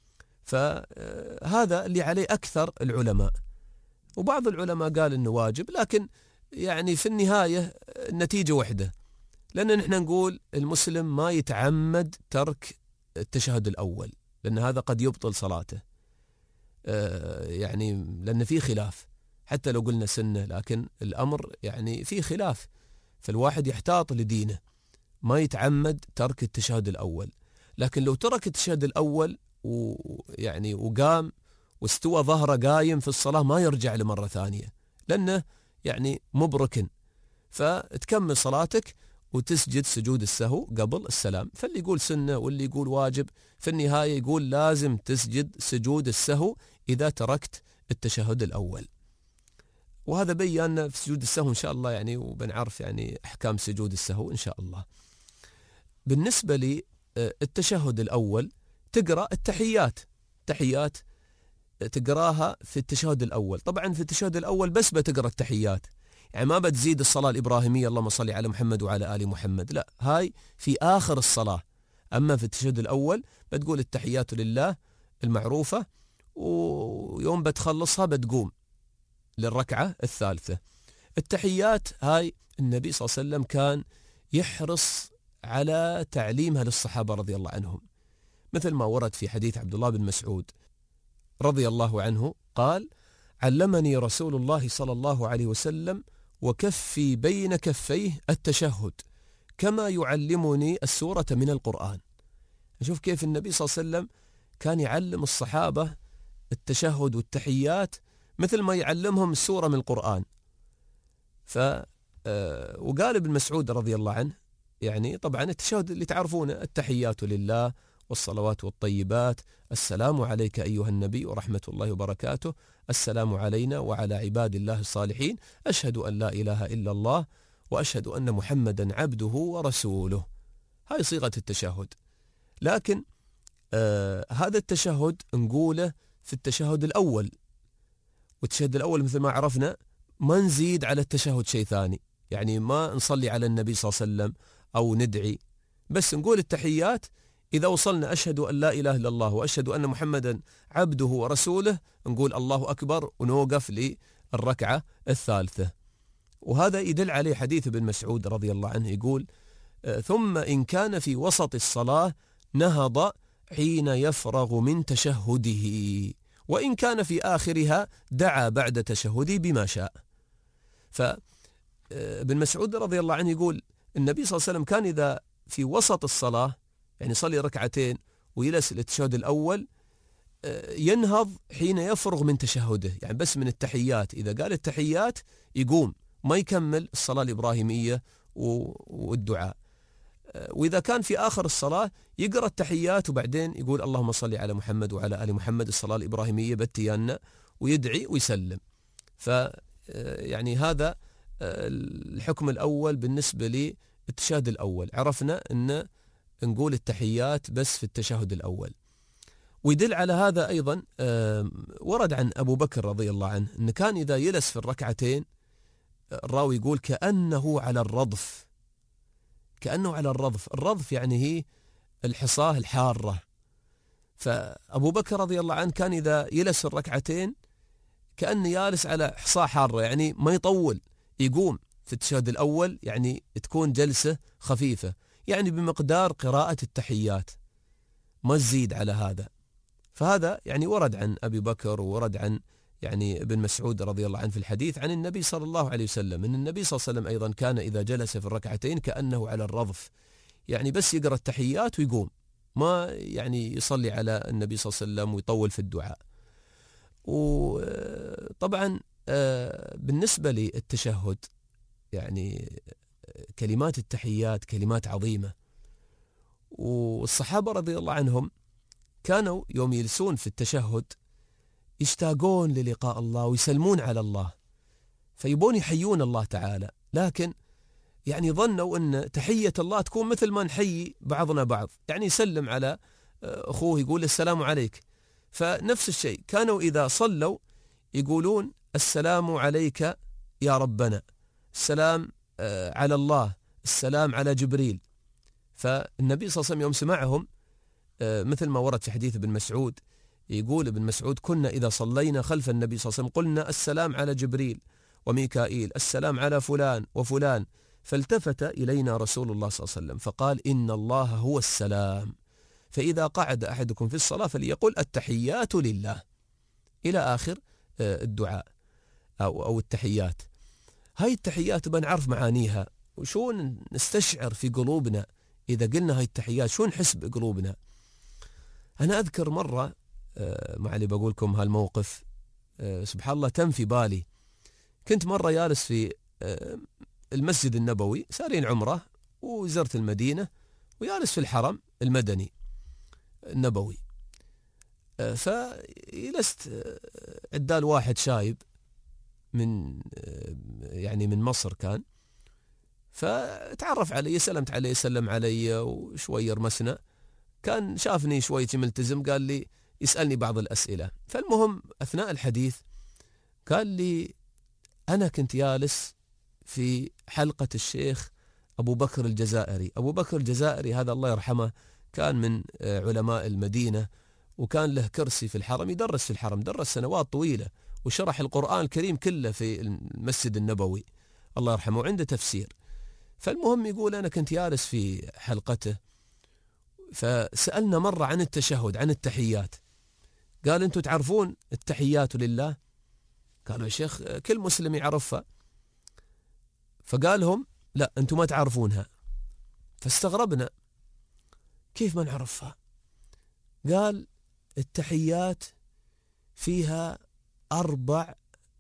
فهذا اللي عليه أكثر العلماء، وبعض العلماء قال إنه واجب، لكن يعني في النهاية النتيجة واحدة، لأن نحن نقول المسلم ما يتعمد ترك التشهد الأول، لأن هذا قد يبطل صلاته. يعني لأن في خلاف، حتى لو قلنا سنة لكن الأمر يعني في خلاف، فالواحد يحتاط لدينه، ما يتعمد ترك التشهد الأول. لكن لو ترك التشهد الأول ويعني وقام واستوى ظهره قايم في الصلاة ما يرجع لمرة ثانية، لأنه يعني مبركن. فتكمل صلاتك وتسجد سجود السهو قبل السلام. فاللي يقول سنة واللي يقول واجب في النهاية يقول لازم تسجد سجود السهو إذا تركت التشهد الأول. وهذا بينا في سجود السهو إن شاء الله يعني، وبنعرف يعني أحكام سجود السهو إن شاء الله. بالنسبة للتشهد الأول تقرأ التحيات، تحيات تقراها في التشهد الأول. طبعا في التشهد الأول بس بتقرأ التحيات، يعني ما بتزيد الصلاة الإبراهيمية اللهم صل على محمد وعلى آل محمد، لا، هاي في آخر الصلاة. أما في التشهد الأول بتقول التحيات لله المعروفة، ويوم بتخلصها بتقوم للركعة الثالثة. التحيات هاي النبي صلى الله عليه وسلم كان يحرص على تعليمها للصحابة رضي الله عنهم، مثل ما ورد في حديث عبد الله بن مسعود رضي الله عنه قال: علمني رسول الله صلى الله عليه وسلم وكفي بين كفيه التشهد كما يعلمني السورة من القرآن. نشوف كيف النبي صلى الله عليه وسلم كان يعلم الصحابة التشهد والتحيات مثل ما يعلمهم السورة من القرآن. وقال ابن مسعود رضي الله عنه يعني طبعا التشهد اللي تعرفونه: التحيات لله والصلوات والطيبات، السلام عليك أيها النبي ورحمة الله وبركاته، السلام علينا وعلى عباد الله الصالحين، أشهد أن لا إله إلا الله وأشهد أن محمدا عبده ورسوله. هاي صيغة التشهد. لكن هذا التشهد نقوله في التشهد الأول، والتشهد الأول مثل ما عرفنا ما نزيد على التشهد شيء ثاني، يعني ما نصلي على النبي صلى الله عليه وسلم أو ندعي، بس نقول التحيات. إذا وصلنا أشهد أن لا إله إلا الله وأشهد أن محمدا عبده ورسوله نقول الله أكبر ونوقف للركعة الثالثة. وهذا يدل عليه حديث ابن مسعود رضي الله عنه يقول: ثم إن كان في وسط الصلاة نهض حين يفرغ من تشهده، وإن كان في آخرها دعا بعد تشهده بما شاء. فابن مسعود رضي الله عنه يقول النبي صلى الله عليه وسلم كان إذا في وسط الصلاة يعني يصلي ركعتين ويجلس للتشهد الأول ينهض حين يفرغ من تشهده، يعني بس من التحيات. إذا قال التحيات يقوم ما يكمل الصلاة الإبراهيمية والدعاء. وإذا كان في آخر الصلاة يقرأ التحيات وبعدين يقول اللهم صل على محمد وعلى آل محمد، الصلاة الإبراهيمية بالتيانة، ويدعي ويسلم. يعني هذا الحكم الأول بالنسبة للتشهد الأول. عرفنا أن نقول التحيات بس في التشهد الأول. ويدل على هذا أيضا ورد عن أبو بكر رضي الله عنه أنه كان إذا يلس في الركعتين الراوي يقول كأنه على الرضف، كأنه على الرضف. الرضف يعني هي الحصاة الحارة. فأبو بكر رضي الله عنه كان إذا يلس الركعتين كأنه يالس على حصاة حارة، يعني ما يطول، يقوم في التشهد الأول يعني تكون جلسة خفيفة، يعني بمقدار قراءة التحيات، ما تزيد على هذا. فهذا يعني ورد عن أبي بكر وورد عن يعني ابن مسعود رضي الله عنه في الحديث عن النبي صلى الله عليه وسلم أن النبي صلى الله عليه وسلم أيضا كان إذا جلس في الركعتين كأنه على الرضف، يعني بس يقرأ التحيات ويقوم، ما يعني يصلي على النبي صلى الله عليه وسلم ويطول في الدعاء. وطبعا بالنسبة للتشهد يعني كلمات التحيات كلمات عظيمة، والصحابة رضي الله عنهم كانوا يوم يلسون في التشهد يشتاقون للقاء الله ويسلمون على الله، فيبون يحيون الله تعالى، لكن يعني ظنوا أن تحية الله تكون مثل ما نحيي بعضنا بعض، يعني يسلم على أخوه يقول السلام عليك. فنفس الشيء كانوا إذا صلوا يقولون السلام عليك يا ربنا، السلام على الله، السلام على جبريل. فالنبي صلى الله عليه وسلم يوم سمعهم مثل ما ورد في حديث ابن مسعود، يقول ابن مسعود كنا إذا صلينا خلف النبي صلى الله عليه وسلم قلنا السلام على جبريل وميكائيل، السلام على فلان وفلان، فالتفت إلينا رسول الله صلى الله عليه وسلم فقال إن الله هو السلام، فإذا قعد أحدكم في الصلاة فليقول التحيات لله، إلى آخر الدعاء أو التحيات. هاي التحيات بنعرف معانيها وشون نستشعر في قلوبنا إذا قلنا هاي التحيات، شون نحس بقلوبنا. أنا أذكر مرة مع اللي بقولكم هالموقف سبحان الله تم في بالي. كنت مرة جالس في المسجد النبوي، سارين عمره وزرت المدينة، وجالس في الحرم المدني النبوي. فجلست عدال واحد شايب من يعني من مصر كان، فتعرف علي، سلمت عليه، سلم علي وشوي رمسنا، كان شافني شوي ملتزم، قال لي يسألني بعض الأسئلة. فالمهم أثناء الحديث قال لي أنا كنت جالس في حلقة الشيخ أبو بكر الجزائري. أبو بكر الجزائري هذا الله يرحمه كان من علماء المدينة، وكان له كرسي في الحرم، يدرس في الحرم، درس سنوات طويلة، وشرح القرآن الكريم كله في المسجد النبوي الله يرحمه، وعنده تفسير. فالمهم يقول أنا كنت جالس في حلقته، فسألنا مرة عن التشهد، عن التحيات. قال أنتم تعرفون التحيات لله؟ قالوا يا شيخ كل مسلم يعرفها. فقالهم لا أنتم ما تعرفونها. فاستغربنا، كيف ما نعرفها؟ قال التحيات فيها 4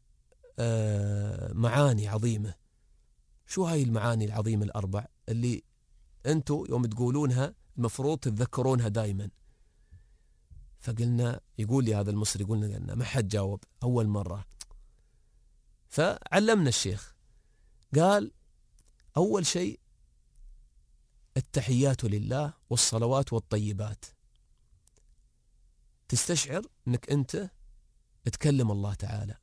معاني عظيمة. شو هاي المعاني العظيمة ال4 اللي أنتم يوم تقولونها المفروض تتذكرونها دائما؟ فقلنا، يقول لي هذا المصري، قلنا ما حد جاوب أول مرة. فعلمنا الشيخ، قال أول شيء التحيات لله والصلوات والطيبات. تستشعر أنك أنت تكلم الله تعالى،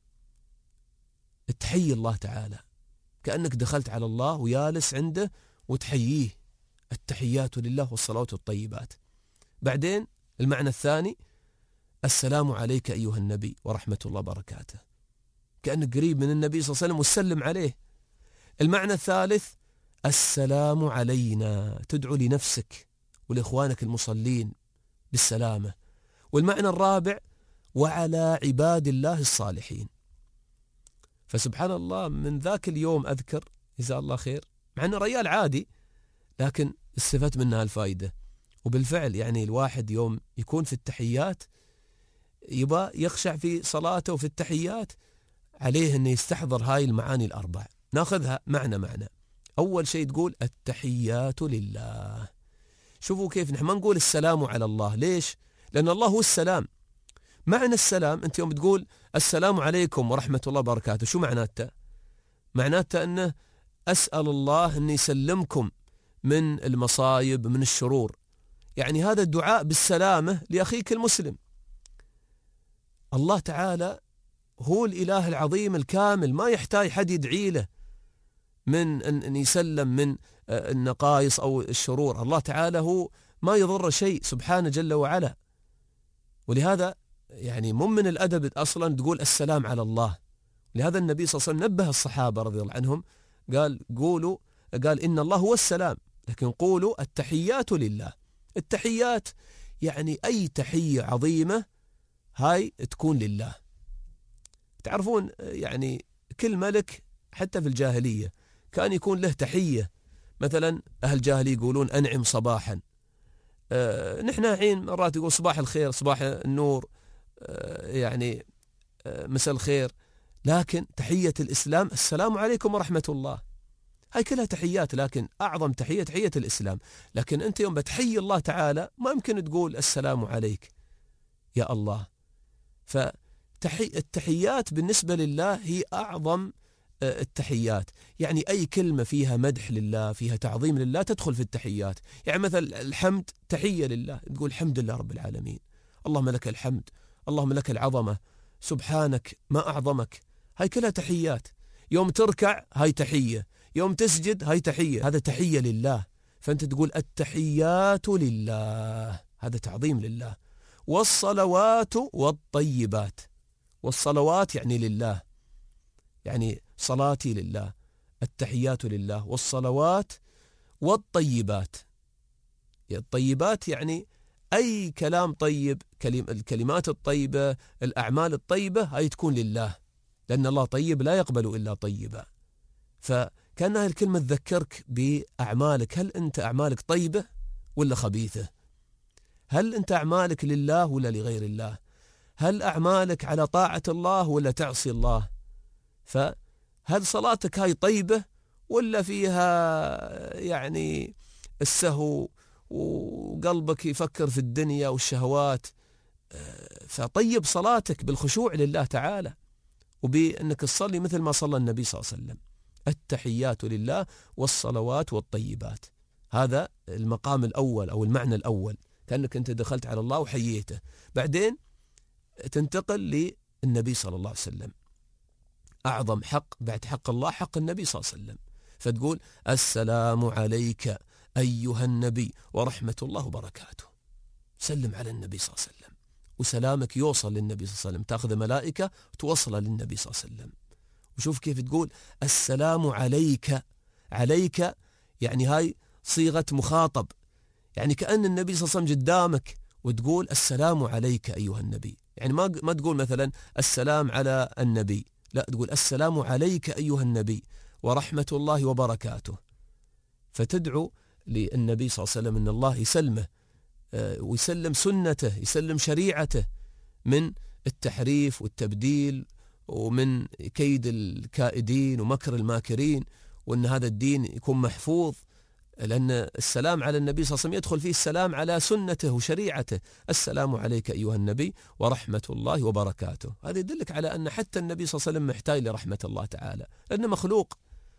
تحيي الله تعالى، كأنك دخلت على الله ويالس عنده وتحييه. التحيات لله والصلوات والطيبات. بعدين المعنى الثاني السلام عليك أيها النبي ورحمة الله وبركاته، كأنك قريب من النبي صلى الله عليه وسلم وسلم عليه. المعنى الثالث السلام علينا، تدعو لنفسك ولإخوانك المصلين بالسلامة. والمعنى الرابع وعلى عباد الله الصالحين. فسبحان الله من ذاك اليوم أذكر جزاه الله خير، مع أنه رجال عادي لكن استفدت منها الفائدة. وبالفعل يعني الواحد يوم يكون في التحيات يبقى يخشع في صلاته وفي التحيات، عليه أنه يستحضر هاي المعاني ال4. ناخذها معنى. أول شيء تقول التحيات لله. شوفوا كيف نحن ما نقول السلام على الله. ليش؟ لأن الله هو السلام. معنى السلام أنت يوم تقول السلام عليكم ورحمة الله وبركاته، شو معناته؟ معناته أنه أسأل الله أن يسلمكم من المصايب، من الشرور. يعني هذا الدعاء بالسلامة لأخيك المسلم. الله تعالى هو الإله العظيم الكامل، ما يحتاج حد يدعي له من أن يسلم من النقائص أو الشرور. الله تعالى هو ما يضر شيء سبحانه جل وعلا. ولهذا يعني من الأدب أصلا تقول السلام على الله. لهذا النبي صلى الله عليه وسلم نبه الصحابة رضي الله عنهم، قال إن الله هو السلام، لكن قولوا التحيات لله. التحيات يعني أي تحية عظيمة هاي تكون لله. تعرفون يعني كل ملك حتى في الجاهلية كان يكون له تحية. مثلا أهل الجاهلية يقولون أنعم صباحا، نحن حين مرات يقول صباح الخير، صباح النور، يعني مساء الخير. لكن تحية الإسلام السلام عليكم ورحمة الله، هاي كلها تحيات، لكن أعظم تحية الإسلام. لكن أنت يوم بتحيي الله تعالى ما يمكن تقول السلام عليك يا الله. فالتحيات بالنسبة لله هي أعظم التحيات. يعني أي كلمة فيها مدح لله، فيها تعظيم لله، تدخل في التحيات. يعني مثلا الحمد تحية لله، تقول الحمد لله رب العالمين، اللهم لك الحمد، اللهم لك العظمة، سبحانك ما أعظمك. هاي كلها تحيات. يوم تركع هاي تحية، يوم تسجد هاي تحية، هذا تحية لله. فأنت تقول التحيات لله، هذا تعظيم لله. والصلوات والطيبات، والصلوات يعني لله، يعني صلاتي لله، التحيات لله، والصلوات والطيبات. الطيبات يعني أي كلام طيب، الكلمات الطيبة، الأعمال الطيبة، هاي تكون لله، لأن الله طيب لا يقبل إلا طيبا. فكان هاي الكلمة تذكرك بأعمالك. هل أنت أعمالك طيبة ولا خبيثة؟ هل أنت أعمالك لله ولا لغير الله؟ هل أعمالك على طاعة الله ولا تعصي الله؟ فهل صلاتك هاي طيبة ولا فيها يعني السهو وقلبك يفكر في الدنيا والشهوات؟ فطيب صلاتك بالخشوع لله تعالى، وبأنك تصلي مثل ما صلى النبي صلى الله عليه وسلم، التحيات لله والصلوات والطيبات. هذا المقام الأول أو المعنى الأول، كأنك أنت دخلت على الله وحييته. بعدين تنتقل للنبي صلى الله عليه وسلم، أعظم حق بعد حق الله حق النبي صلى الله عليه وسلم، فتقول السلام عليك أيها النبي ورحمة الله وبركاته. سلم على النبي صلى الله عليه وسلم، وسلامك يوصل للنبي صلى الله عليه وسلم، تأخذ ملائكة وتوصل للنبي صلى الله عليه وسلم. وشوف كيف تقول السلام عليك. عليك يعني هاي صيغة مخاطب، يعني كأن النبي صلى الله عليه وسلم قدامك وتقول السلام عليك أيها النبي. يعني ما تقول مثلا السلام على النبي، لا، تقول السلام عليك أيها النبي ورحمة الله وبركاته. فتدعو للنبي صلى الله عليه وسلم أن الله يسلمه ويسلم سنته، يسلم شريعته من التحريف والتبديل ومن كيد الكائدين ومكر الماكرين، وأن هذا الدين يكون محفوظ، لأن السلام على النبي صلى الله عليه وسلم يدخل فيه السلام على سنته وشريعته. السلام عليك أيها النبي ورحمة الله وبركاته. هذا يدلك على أن حتى النبي صلى الله عليه وسلم محتاج لرحمة الله تعالى لأنه مخلوق.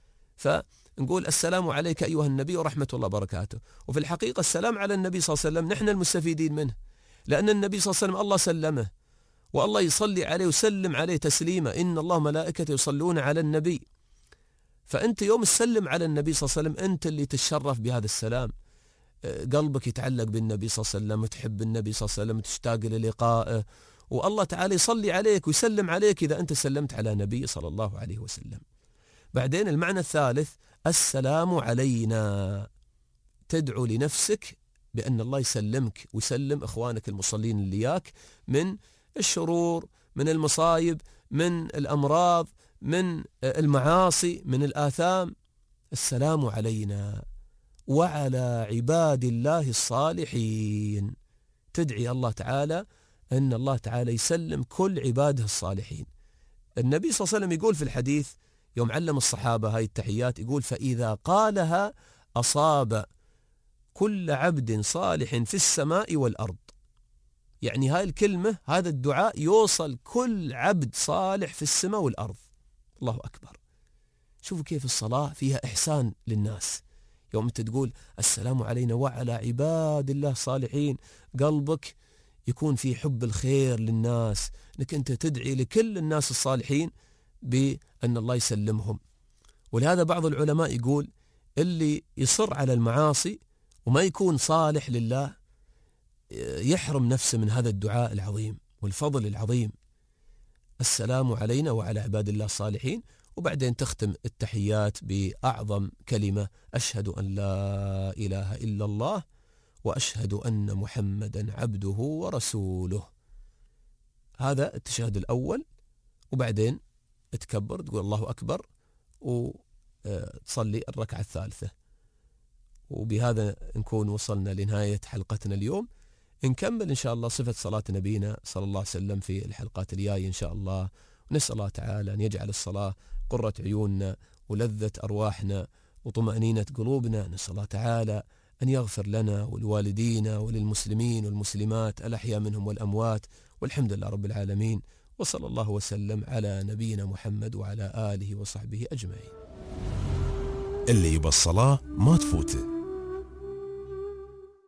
فنقول السلام عليك أيها النبي ورحمة الله وبركاته، وفي الحقيقة السلام على النبي صلى الله عليه وسلم نحن المستفيدين منه، لأن النبي صلى الله عليه وسلم الله سلمه، والله يصلي عليه وسلم عليه تسليما، إن الله ملائكته يصلون على النبي. فأنت يوم تسلم على النبي صلى الله عليه وسلم أنت اللي تتشرف بهذا السلام، قلبك يتعلق بالنبي صلى الله عليه وسلم وتحب النبي صلى الله عليه وسلم وتشتاق للقائه، والله تعالى يصلي عليك ويسلم عليك إذا أنت سلمت على نبي صلى الله عليه وسلم. بعدين المعنى الثالث السلام علينا، تدعو لنفسك بأن الله يسلمك ويسلم إخوانك المصلين اللي ياك من الشرور، من المصايب، من الأمراض، من المعاصي، من الآثام. السلام علينا وعلى عباد الله الصالحين، تدعي الله تعالى أن الله تعالى يسلم كل عباده الصالحين. النبي صلى الله عليه وسلم يقول في الحديث يوم علم الصحابة هاي التحيات، يقول فإذا قالها أصاب كل عبد صالح في السماء والأرض. يعني هاي الكلمة، هذا الدعاء يوصل كل عبد صالح في السماء والأرض. الله أكبر. شوفوا كيف الصلاة فيها إحسان للناس. يوم أنت تقول السلام علينا وعلى عباد الله الصالحين، قلبك يكون في حب الخير للناس، أنك أنت تدعي لكل الناس الصالحين بأن الله يسلمهم. ولهذا بعض العلماء يقول اللي يصر على المعاصي وما يكون صالح لله يحرم نفسه من هذا الدعاء العظيم والفضل العظيم، السلام علينا وعلى عباد الله الصالحين. وبعدين تختم التحيات بأعظم كلمة أشهد أن لا إله إلا الله وأشهد أن محمدا عبده ورسوله. هذا التشهد الأول، وبعدين تكبر تقول الله أكبر وتصلي الركعة الثالثة. وبهذا نكون وصلنا لنهاية حلقتنا اليوم. نكمل إن شاء الله صفة صلاة نبينا صلى الله عليه وسلم في الحلقات الجاية إن شاء الله. ونسأل الله تعالى أن يجعل الصلاة قرة عيوننا ولذة أرواحنا وطمأنينة قلوبنا. نسأل الله تعالى أن يغفر لنا ولوالدينا وللمسلمين والمسلمات الأحياء منهم والأموات، والحمد لله رب العالمين، وصلى الله وسلم على نبينا محمد وعلى آله وصحبه أجمعين. اللي يبى الصلاة ما تفوته.